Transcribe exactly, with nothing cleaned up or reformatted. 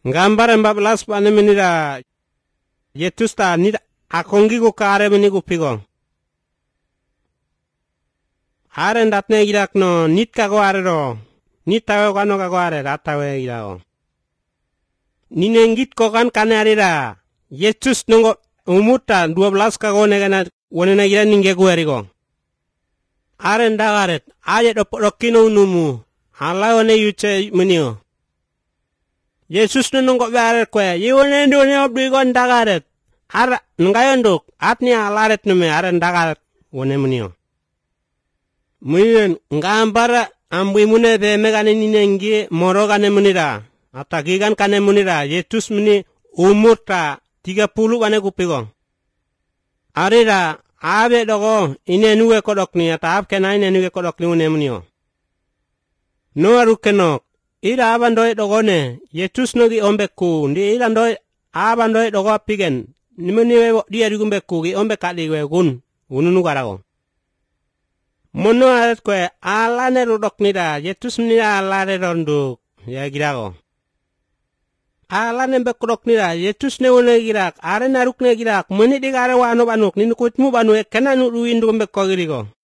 Gambar empat belas pane menira Yesus ta nida akongi ko kare meni kupigo. Haren datne girak no nit ka ko arero. Nit tawe kano ka ko are ratawe girao. Ninengit ko kan kane arira. Yesus nunggu umuta dua belas ka ko negana wone na gira ninge ko arigo. Haren dagaret aye do rokino numu. Hala one yuce menio. Yesus nunggu bare kwe. Yiwone ndone obdi kon dagaret. Ara ngayonduk atni alaret nume aren dagaret wone menio. Muyen ngambara ambui mune be megane ninengi moro kane munira. Atagigan kane munira. Yesus muni umurta tiga puluh kane kupigo. Arira abe dogo ine nuwe kodok ni atap kena ine nuwe kodok ni une munio. No arukenok. Ira abandoy dogone. Yesus nogi ombeku. Ndi ira ndoy abandoy dogo apigen. Nimeniwe dia digumbeku gi ombe kadigwe gun. Ununu karago. Mono aret kwe alane rudok nida. Yesus nida alane ronduk. Ya girago. Alane bekudok nida. Yesus ne une girak. Are naruk ne girak. Meni digare wano banuk. Ninu kutmu banu. Kena nuruin dugumbeko girigo.